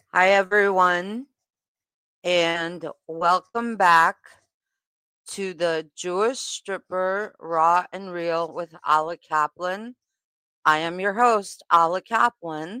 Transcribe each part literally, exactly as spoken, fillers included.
Hi, everyone, and welcome back to the Jewish Stripper Raw and Real with Ala Kaplan. I am your host, Ala Kaplan,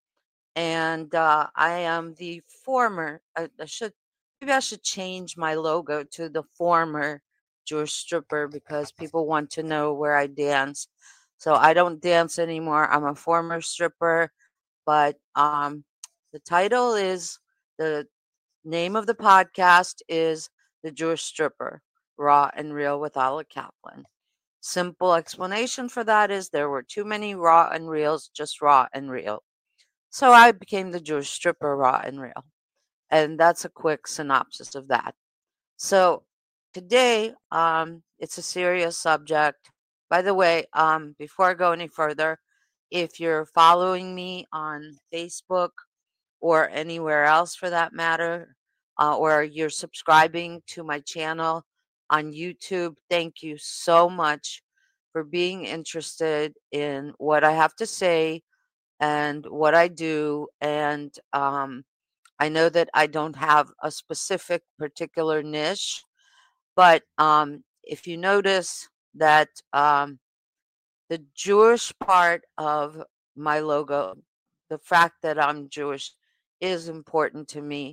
and uh, I am the former, I, I should, maybe I should change my logo to the former Jewish Stripper because people want to know where I dance. So I don't dance anymore. I'm a former stripper, but um, the title is the name of the podcast is The Jewish Stripper, Raw and Real with Ala Kaplan. Simple explanation for that is there were too many raw and reels, just raw and real. So I became the Jewish stripper, raw and real. And that's a quick synopsis of that. So today, um, it's a serious subject. By the way, um, before I go any further, if you're following me on Facebook or anywhere else for that matter, uh, or you're subscribing to my channel on YouTube, thank you so much for being interested in what I have to say and what I do. And um, I know that I don't have a specific particular niche, but um, if you notice that um, the Jewish part of my logo, the fact that I'm Jewish, is important to me.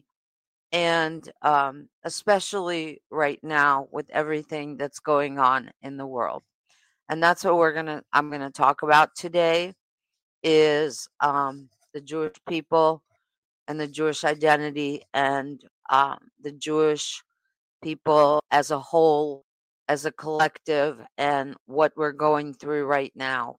And um, especially right now with everything that's going on in the world. And that's what we're gonna I'm gonna talk about today is um, the Jewish people and the Jewish identity and um, the Jewish people as a whole, as a collective, and what we're going through right now.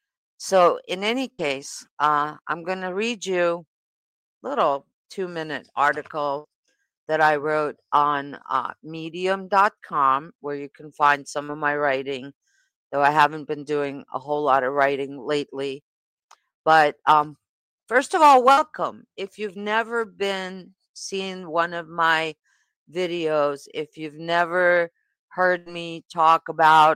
So, in any case, uh, I'm going to read you a little two minute article that I wrote on uh, medium dot com, where you can find some of my writing, though I haven't been doing a whole lot of writing lately. But um, first of all, welcome. If you've never been seen one of my videos, if you've never heard me talk about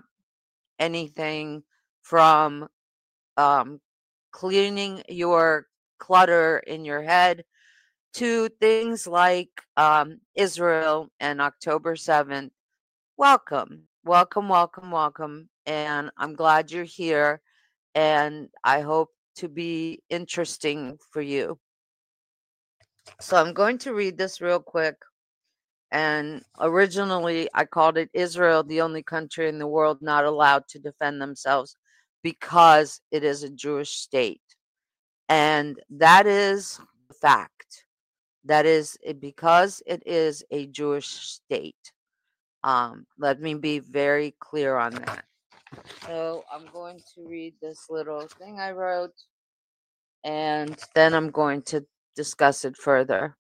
anything from um, cleaning your clutter in your head to things like um, Israel and October seventh, welcome, welcome, welcome, welcome. And I'm glad you're here. And I hope to be interesting for you. So I'm going to read this real quick. And originally, I called it Israel, the only country in the world not allowed to defend themselves because it is a Jewish state. And that is the fact. That is it- because it is a Jewish state. Um, let me be very clear on that. So I'm going to read this little thing I wrote, and then I'm going to discuss it further.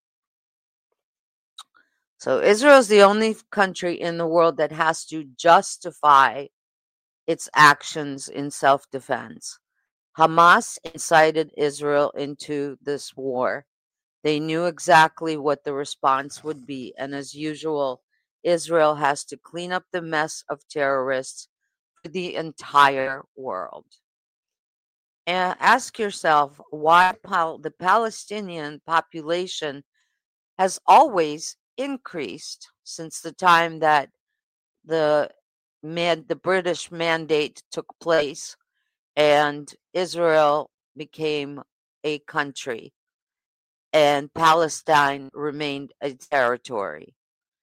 So Israel is the only country in the world that has to justify its actions in self-defense. Hamas incited Israel into this war. They knew exactly what the response would be, and as usual, Israel has to clean up the mess of terrorists for the entire world. And ask yourself why pal- the Palestinian population has always increased since the time that the man, the British mandate took place and Israel became a country and Palestine remained a territory.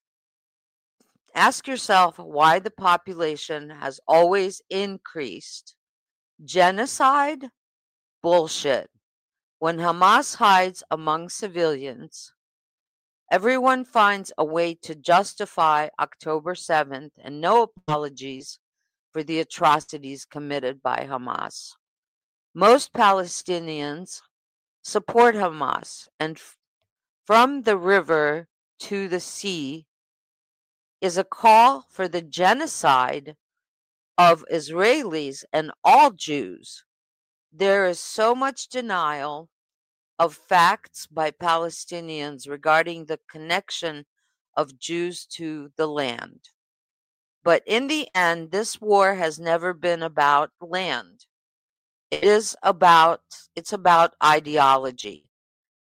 Ask yourself why the population has always increased. Genocide? Bullshit. When Hamas hides among civilians, everyone finds a way to justify October seventh and no apologies for the atrocities committed by Hamas. Most Palestinians support Hamas, and f- from the river to the sea is a call for the genocide of Israelis and all Jews. There is so much denial of facts by Palestinians regarding the connection of Jews to the land. But in the end, this war has never been about land. It is about it's about ideology.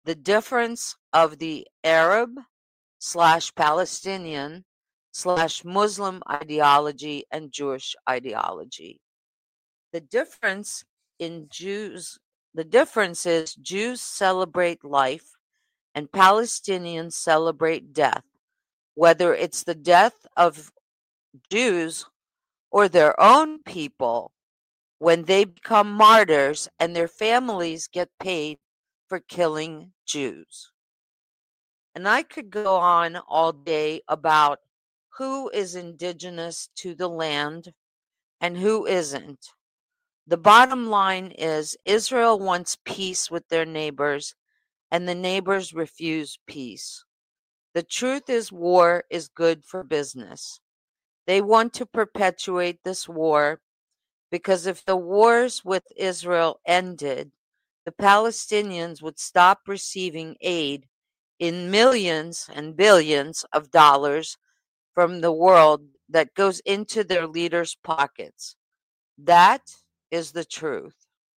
the difference of the Arab slash Palestinian slash Muslim ideology and Jewish ideology. The difference in Jews, the difference is Jews celebrate life and Palestinians celebrate death, whether it's the death of Jews or their own people when they become martyrs and their families get paid for killing Jews. And I could go on all day about who is indigenous to the land and who isn't. The bottom line is Israel wants peace with their neighbors, and the neighbors refuse peace. The truth is, war is good for business. They want to perpetuate this war because if the wars with Israel ended, the Palestinians would stop receiving aid in millions and billions of dollars from the world that goes into their leaders' pockets. That is the truth.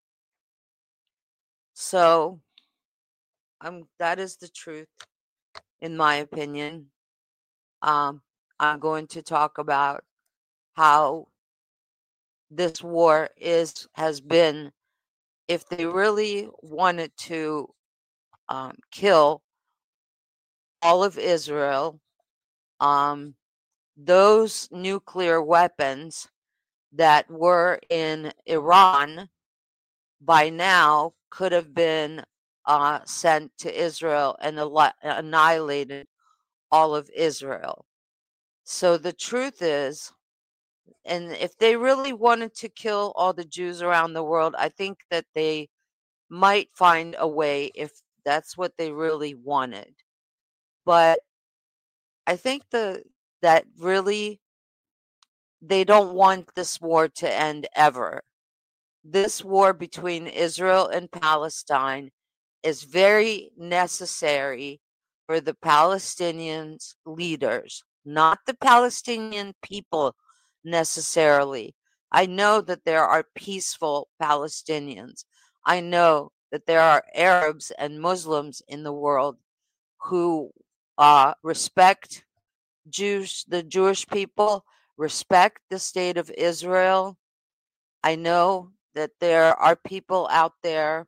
So, um, that is the truth, in my opinion. Um, I'm going to talk about how this war is has been. If they really wanted to um, kill all of Israel, um, those nuclear weapons that were in Iran by now could have been uh, sent to Israel and al- annihilated all of Israel. So the truth is, and if they really wanted to kill all the Jews around the world, I think that they might find a way if that's what they really wanted. But I think the that really they don't want this war to end ever. This war between Israel and Palestine is very necessary for the Palestinians leaders, not the Palestinian people necessarily. I know that there are peaceful Palestinians. I know that there are Arabs and Muslims in the world who uh, respect Jews, the Jewish people, respect the state of Israel. I know that there are people out there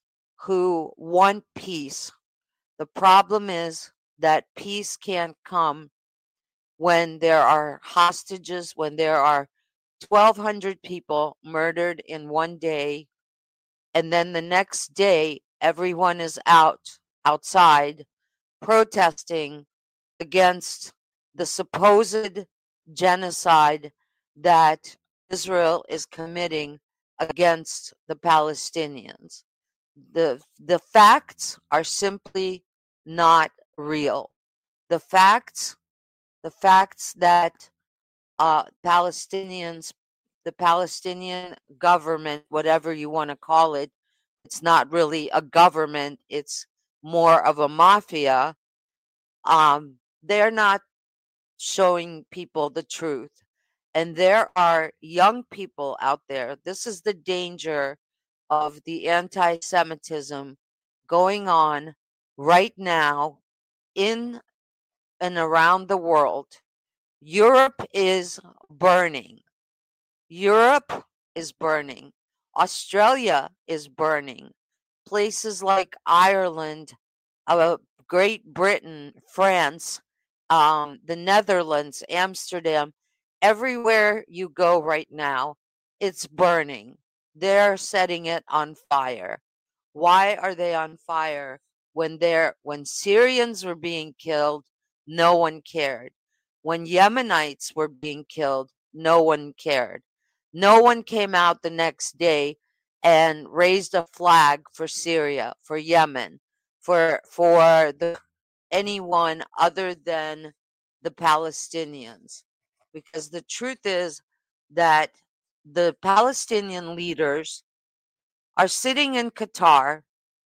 who want peace. The problem is that peace can't come when there are hostages, when there are twelve hundred people murdered in one day, and then the next day everyone is out outside protesting against the supposed genocide that Israel is committing against the Palestinians. The the facts are simply not real. The facts, the facts that uh, Palestinians, the Palestinian government, whatever you want to call it, it's not really a government. It's more of a mafia. Um, they're not showing people the truth. And there are young people out there. This is the danger of the anti Semitism going on right now in and around the world. Europe is burning. Europe is burning. Australia is burning. Places like Ireland, uh, Great Britain, France, um, the Netherlands, Amsterdam, everywhere you go right now, it's burning. They're setting it on fire. Why are they on fire? When they're when Syrians were being killed, no one cared. When Yemenites were being killed, no one cared. No one came out the next day and raised a flag for Syria, for Yemen, for for the anyone other than the Palestinians. Because the truth is that the Palestinian leaders are sitting in Qatar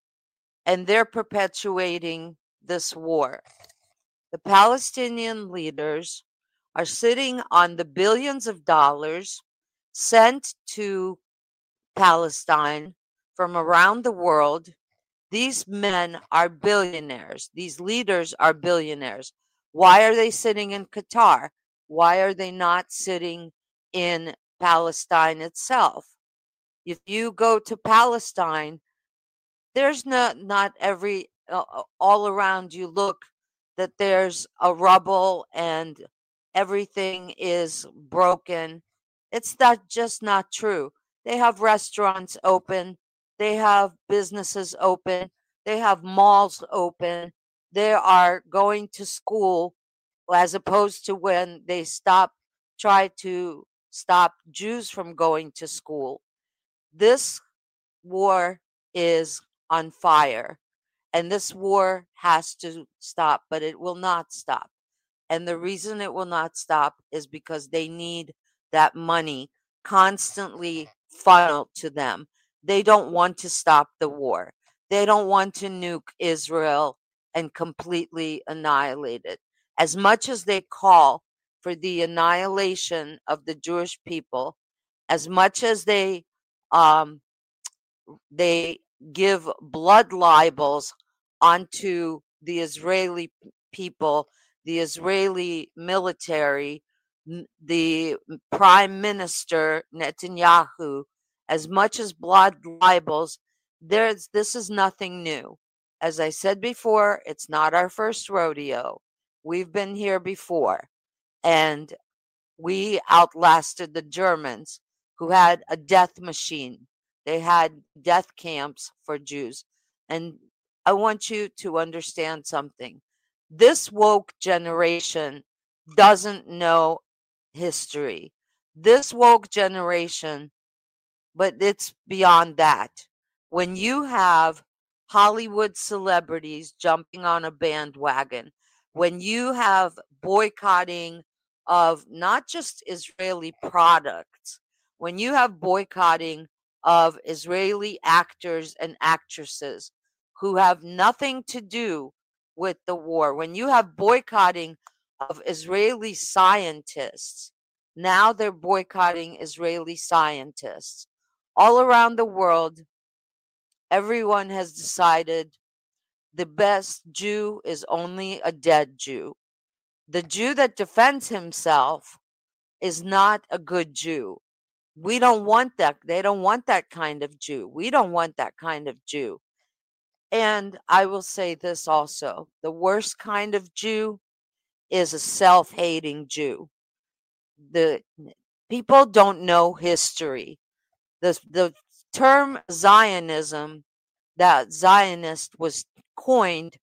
and they're perpetuating this war. The Palestinian leaders are sitting on the billions of dollars sent to Palestine from around the world These men are billionaires. These leaders are billionaires. Why are they sitting in Qatar? Why are they not sitting in Palestine itself? If you go to Palestine, there's not not every uh, uh, all around you look that there's a rubble and everything is broken. It's not just not true. They have restaurants open, they have businesses open, they have malls open, they are going to school, as opposed to when they stop try to stop Jews from going to school. This war is on fire, and this war has to stop, but it will not stop. And the reason it will not stop is because they need that money constantly funneled to them. They don't want to stop the war. They don't want to nuke Israel and completely annihilate it. As much as they call for the annihilation of the Jewish people, as much as they um, they give blood libels onto the Israeli people, the Israeli military, the prime minister Netanyahu, as much as blood libels. There's this is nothing new. As I said before, it's not our first rodeo. We've been here before, and we outlasted the Germans, who had a death machine. They had death camps for Jews. And I want you to understand something. This woke generation doesn't know history. This woke generation, but it's beyond that. When you have Hollywood celebrities jumping on a bandwagon, when you have boycotting of not just Israeli products, when you have boycotting of Israeli actors and actresses who have nothing to do with the war, when you have boycotting of Israeli scientists, now they're boycotting Israeli scientists. All around the world, everyone has decided the best Jew is only a dead Jew. The Jew that defends himself is not a good Jew. We don't want that. They don't want that kind of Jew. We don't want that kind of Jew. And I will say this also, the worst kind of Jew is a self hating Jew. The people don't know history. The, the term Zionism, that Zionist was coined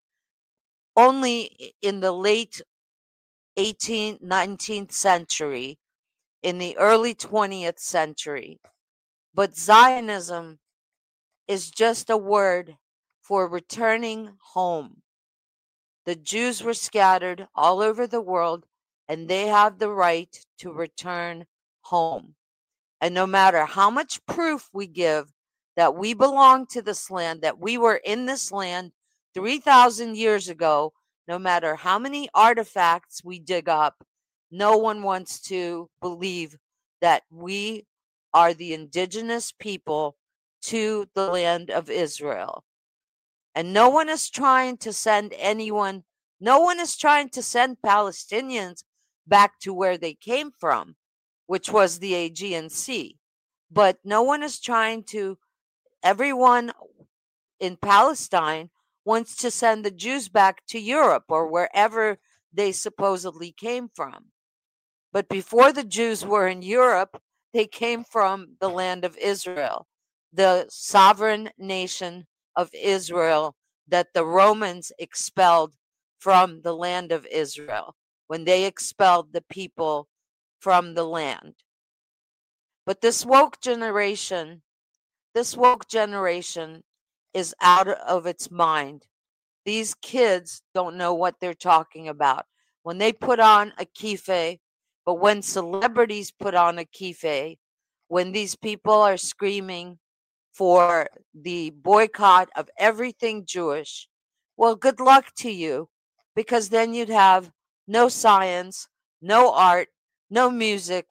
only in the late eighteenth, nineteenth century, in the early twentieth century. But Zionism is just a word for returning home. The Jews were scattered all over the world, and they have the right to return home. And no matter how much proof we give that we belong to this land, that we were in this land three thousand years ago, no matter how many artifacts we dig up, no one wants to believe that we are the indigenous people to the land of Israel. And no one is trying to send anyone, no one is trying to send Palestinians back to where they came from, which was the Aegean Sea. But no one is trying to, everyone in Palestine wants to send the Jews back to Europe or wherever they supposedly came from. But before the Jews were in Europe, they came from the land of Israel, the sovereign nation of Israel that the Romans expelled from the land of Israel when they expelled the people from the land. But this woke generation, this woke generation is out of its mind. These kids don't know what they're talking about. When they put on a kife, but when celebrities put on a kife, when these people are screaming for the boycott of everything Jewish, well, good luck to you, because then you'd have no science, no art, no music,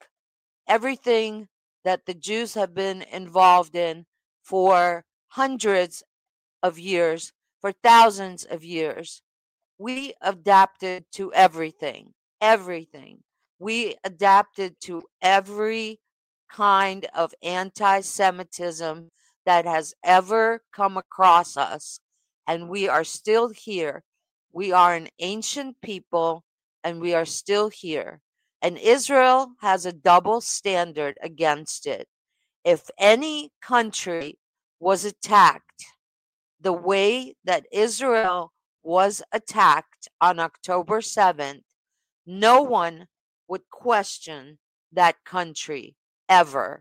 everything that the Jews have been involved in for hundreds of years, for thousands of years, we adapted to everything, everything. We adapted to every kind of anti Semitism that has ever come across us. And we are still here. We are an ancient people and we are still here. And Israel has a double standard against it. If any country was attacked the way that Israel was attacked on October seventh, no one would question that country ever.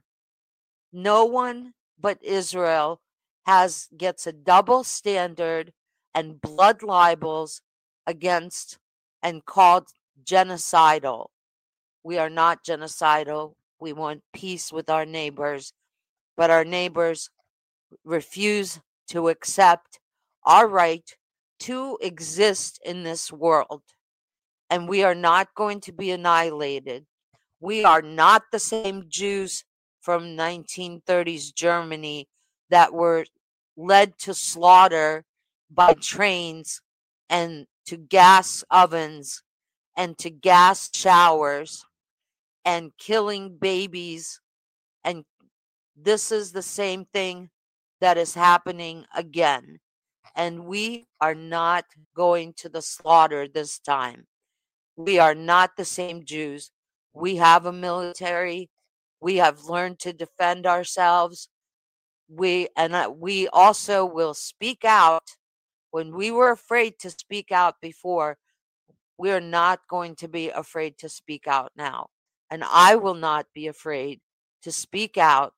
No one but Israel has gets a double standard and blood libels against and called genocidal. We are not genocidal. We want peace with our neighbors, but our neighbors refuse to accept our right to exist in this world. And we are not going to be annihilated. We are not the same Jews from nineteen thirties Germany that were led to slaughter by trains and to gas ovens and to gas showers and killing babies. And this is the same thing that is happening again. And we are not going to the slaughter this time. We are not the same Jews. We have a military. We have learned to defend ourselves. We and uh, we also will speak out when we were afraid to speak out before. We are not going to be afraid to speak out now. And I will not be afraid to speak out.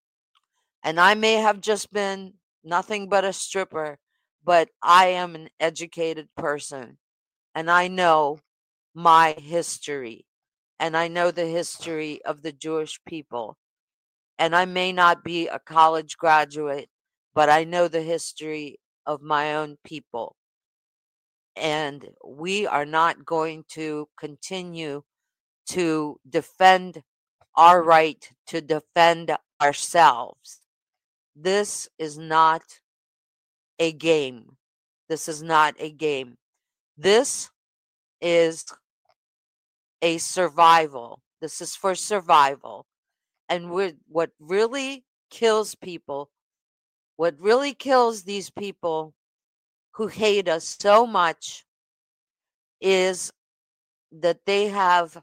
And I may have just been nothing but a stripper, but I am an educated person. And I know my history. And I know the history of the Jewish people. And I may not be a college graduate, but I know the history of my own people. And we are not going to continue to defend our right to defend ourselves. This is not a game. This is not a game. This is a survival. This is for survival. And we're, what really kills people, what really kills these people who hate us so much is that they have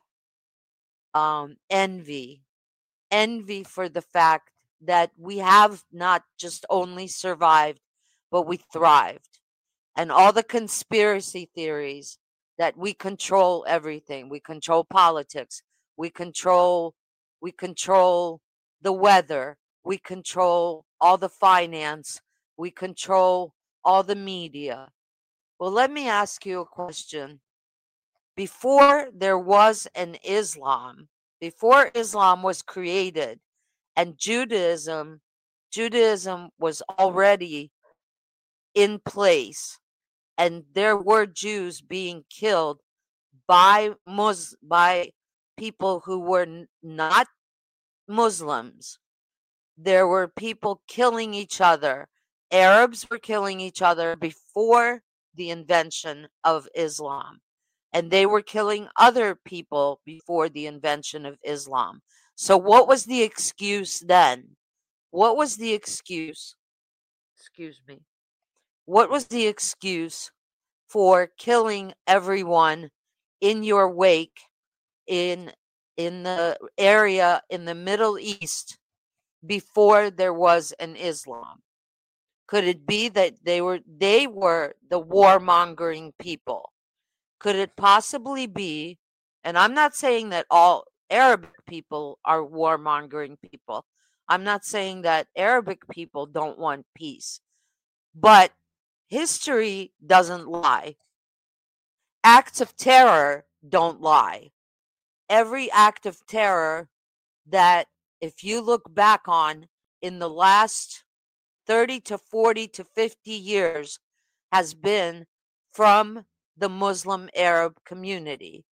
um, envy. Envy for the fact that we have not just only survived, but we thrived. And all the conspiracy theories that we control everything. We control politics. We control we control the weather. We control all the finance. We control all the media. Well, let me ask you a question. Before there was an Islam, before Islam was created and Judaism, Judaism was already in place and there were Jews being killed by Mus- by people who were n- not Muslims. There were people killing each other. Arabs were killing each other before the invention of Islam. And they were killing other people before the invention of Islam. So, what was the excuse then? What was the excuse? Excuse me. What was the excuse for killing everyone in your wake in in the area in the Middle East before there was an Islam? Could it be that they were they were the warmongering people? Could it possibly be, and I'm not saying that all Arabic people are warmongering people. I'm not saying that Arabic people don't want peace. But history doesn't lie. Acts of terror don't lie. Every act of terror that, if you look back on in the last thirty to forty to fifty years, has been from the Muslim Arab community.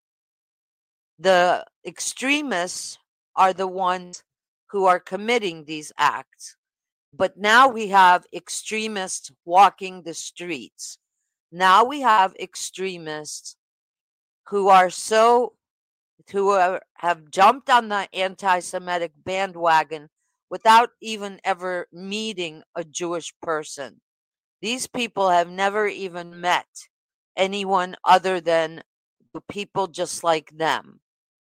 The extremists are the ones who are committing these acts. But now we have extremists walking the streets. Now we have extremists who are so who are, have jumped on the anti-Semitic bandwagon without even ever meeting a Jewish person. These people have never even met anyone other than the people just like them.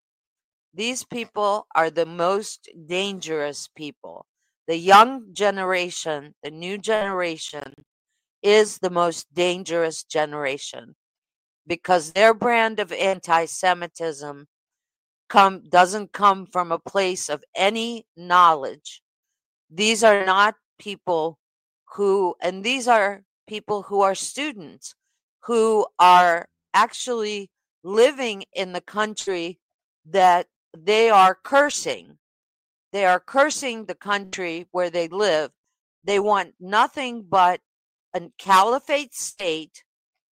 These people are the most dangerous people. The young generation, the new generation, is the most dangerous generation because their brand of anti-Semitism come doesn't come from a place of any knowledge. These are not people who, and these are people who are students who are actually living in the country that they are cursing. They are cursing the country where they live. They want nothing but a caliphate state.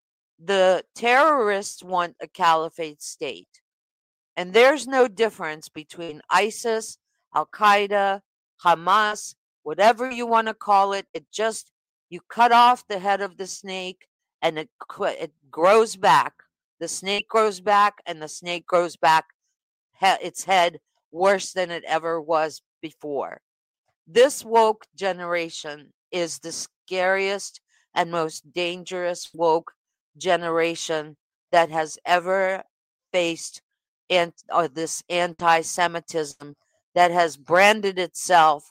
The terrorists want a caliphate state. And there's no difference between ISIS, Al Qaeda, Hamas, whatever you want to call it. It just, you cut off the head of the snake and it, it grows back. The snake grows back and the snake grows back he- its head worse than it ever was before. This woke generation is the scariest and most dangerous woke generation that has ever faced and or this anti-Semitism that has branded itself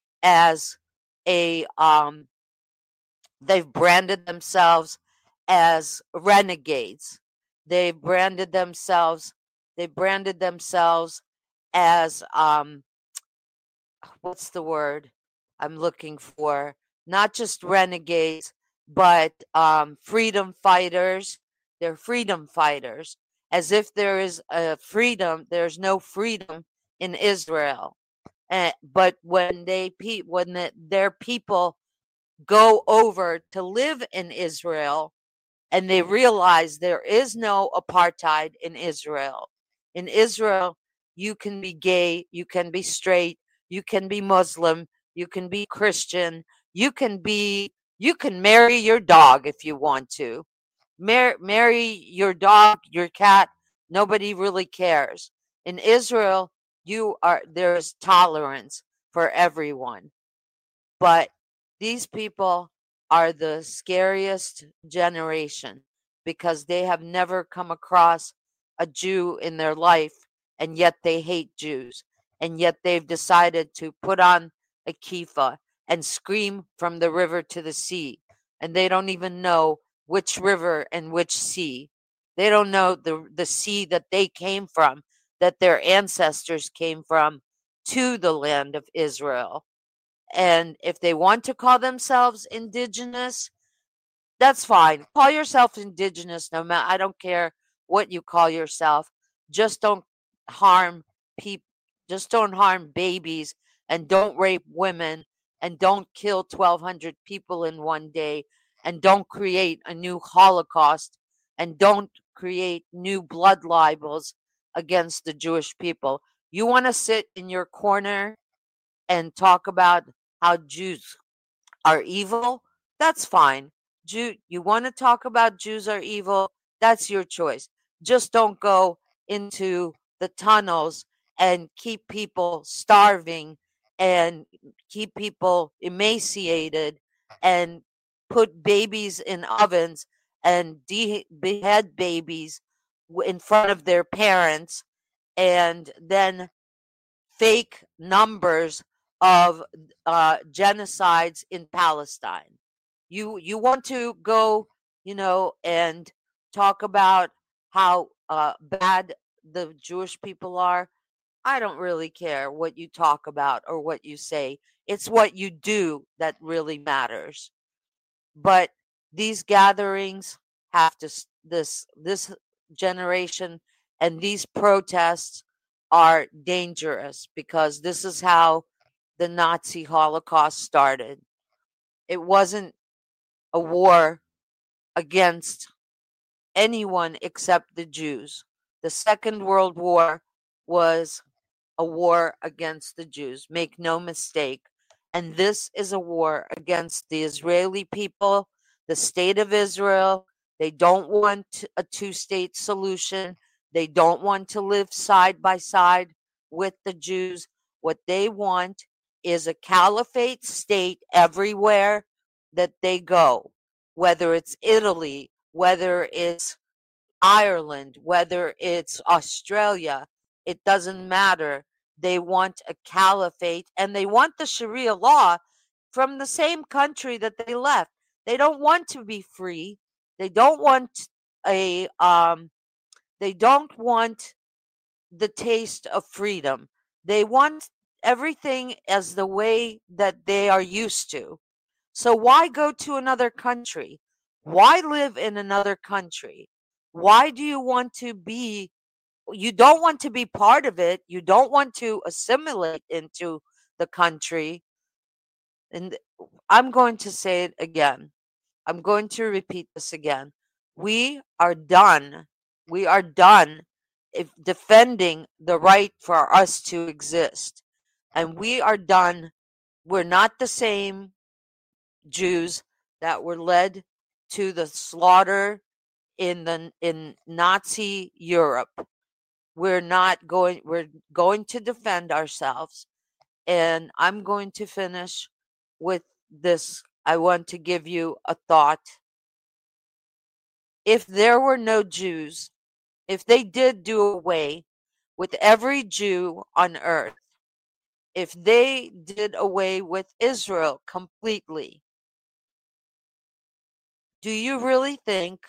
as a um they've branded themselves as renegades. They branded themselves they branded themselves as um what's the word I'm looking for? Not just renegades, but um, freedom fighters. They're freedom fighters, as if there is a freedom. There's no freedom in Israel. And, but when they pe- when the, their people go over to live in Israel, and they realize there is no apartheid in Israel. In Israel, you can be gay, you can be straight, you can be Muslim, you can be Christian, you can be you can marry your dog if you want to. Mar- marry your dog, your cat, nobody really cares. In Israel, you are there's tolerance for everyone. But these people are the scariest generation because they have never come across a Jew in their life, and yet they hate Jews. And yet they've decided to put on a kippah and scream from the river to the sea. And they don't even know which river and which sea. They don't know the, the sea that they came from, that their ancestors came from to the land of Israel. And if they want to call themselves indigenous, that's fine. Call yourself indigenous no matter. I don't care what you call yourself. Just don't harm people. Just don't harm babies and don't rape women and don't kill twelve hundred people in one day and don't create a new Holocaust and don't create new blood libels against the Jewish people. You want to sit in your corner and talk about how Jews are evil, that's fine. Jew, you want to talk about Jews are evil, that's your choice. Just don't go into the tunnels and keep people starving and keep people emaciated and put babies in ovens and de- behead babies w- in front of their parents and then fake numbers of uh, genocides in Palestine. You you want to go, you know, and talk about how uh, bad the Jewish people are. I don't really care what you talk about or what you say. It's what you do that really matters. But these gatherings have to s- this this generation and these protests are dangerous because this is how the Nazi Holocaust started. It wasn't a war against anyone except the Jews. The Second World War was a war against the Jews. Make no mistake. And this is a war against the Israeli people, the state of Israel. They don't want a two-state solution. They don't want to live side by side with the Jews. What they want is a caliphate state everywhere that they go, whether it's Italy, whether it's Ireland, whether it's Australia, it doesn't matter. They want a caliphate and they want the Sharia law from the same country that they left. They don't want to be free. They don't want a um they don't want the taste of freedom. They want everything as the way that they are used to. So why go to another country? Why live in another country? Why do you want to be you don't want to be part of it. You don't want to assimilate into the country. And I'm going to say it again. I'm going to repeat this again. We are done. We are done if defending the right for us to exist. And we are done. We're not the same Jews that were led to the slaughter in the in Nazi Europe. We're not going we're going to defend ourselves. And I'm going to finish with this. I want to give you a thought. If there were no Jews, if they did do away with every Jew on earth, if they did away with Israel completely, do you really think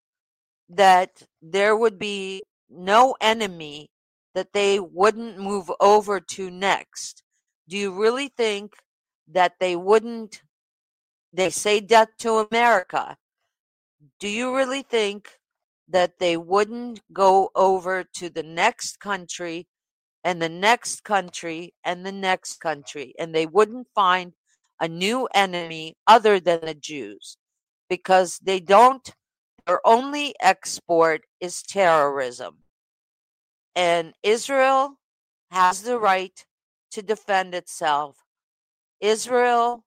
that there would be no enemy that they wouldn't move over to next? Do you really think that they wouldn't, they say death to America? Do you really think that they wouldn't go over to the next country and the next country and the next country, and they wouldn't find a new enemy other than the Jews? Because they don't, their only export is terrorism. And Israel has the right to defend itself. Israel,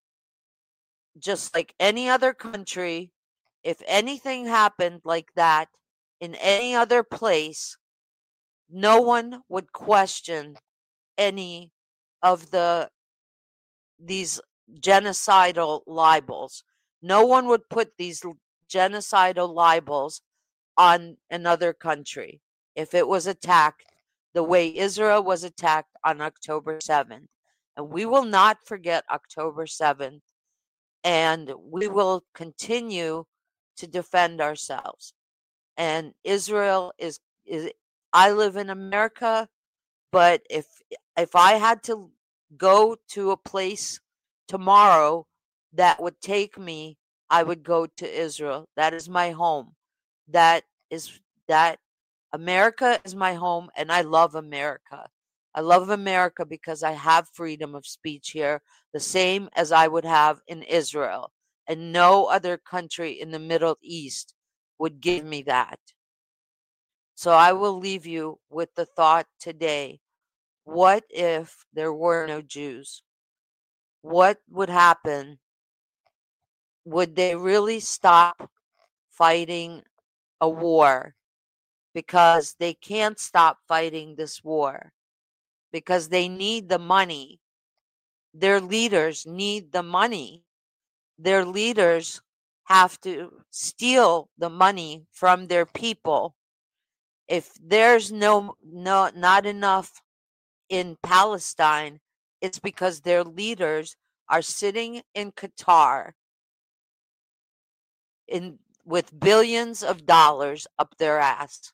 just like any other country, if anything happened like that in any other place, no one would question any of the these genocidal libels. No one would put these genocidal libels on another country if it was attacked the way Israel was attacked on October seventh. And we will not forget October seventh. And we will continue to defend ourselves. And Israel is, is I live in America, but if if I had to go to a place tomorrow that would take me, I would go to Israel. That is my home. That is that America is my home, and I love America. I love America because I have freedom of speech here, the same as I would have in Israel. And no other country in the Middle East would give me that. So I will leave you with the thought today. What if there were no Jews? What would happen? Would they really stop fighting a war? Because they can't stop fighting this war. Because they need the money. Their leaders need the money. Their leaders have to steal the money from their people. If there's no no not enough in Palestine, it's because their leaders are sitting in Qatar in with billions of dollars up their ass.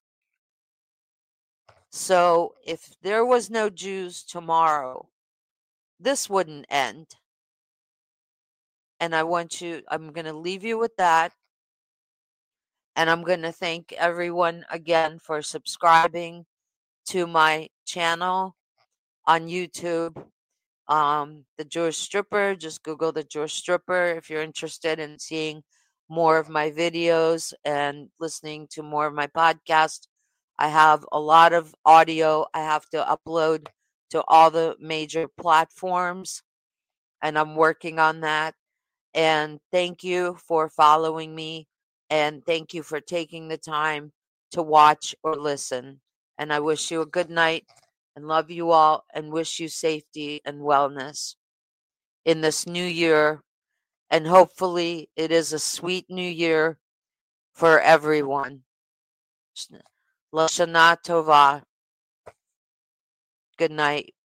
So if there was no Jews tomorrow, this wouldn't end. And I want you, I'm going to leave you with that. And I'm going to thank everyone again for subscribing to my channel on YouTube. Um, the Jewish Stripper, just Google the Jewish Stripper if you're interested in seeing more of my videos and listening to more of my podcast. I have a lot of audio I have to upload to all the major platforms. and I'm working on that. And thank you for following me. And thank you for taking the time to watch or listen. And I wish you a good night and love you all and wish you safety and wellness in this new year. And hopefully, it is a sweet new year for everyone. Lashana Tova. Good night.